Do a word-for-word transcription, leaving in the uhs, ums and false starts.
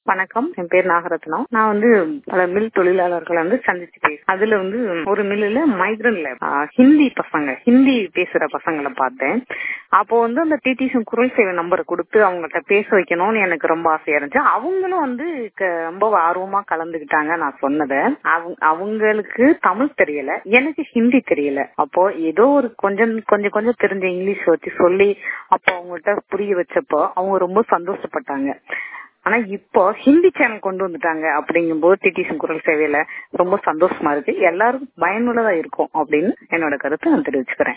வணக்கம், என் பேர் நாகரத்னம். நான் வந்து பல மில் தொழிலாளர்களை வந்து சந்திச்சு பேசுறேன். அதுல வந்து ஒரு மில்லுல மைக்ரன்ல ஹிந்தி பசங்க ஹிந்தி பேசுற பசங்களை பார்த்தேன். அப்போ வந்து அந்த டிடிசி குரல் சேவை நம்பரை கொடுத்து அவங்கள்ட்ட பேச வைக்கணும்னு எனக்கு ரொம்ப ஆசையா இருந்துச்சு. அவங்களும் வந்து ரொம்ப ஆர்வமா கலந்துக்கிட்டாங்க. நான் சொன்னதை அவங்களுக்கு தமிழ் தெரியல, எனக்கு ஹிந்தி தெரியல. அப்போ ஏதோ ஒரு கொஞ்சம் கொஞ்சம் கொஞ்சம் தெரிஞ்ச இங்கிலீஷ் வச்சு சொல்லி அப்போ அவங்கள்ட்ட புரிய வச்சப்போ அவங்க ரொம்ப சந்தோஷப்பட்டாங்க. ஆனா இப்போ ஹிந்தி சேனல் கொண்டு வந்துட்டாங்க அப்படிங்கும் போது டிடிசி குரல் சேவையில ரொம்ப சந்தோஷமா இருக்கு. எல்லாருக்கும் பயனுள்ளதா இருக்கும் அப்படின்னு என்னோட கருத்தை நான் தெரிவிச்சுக்கிறேன்.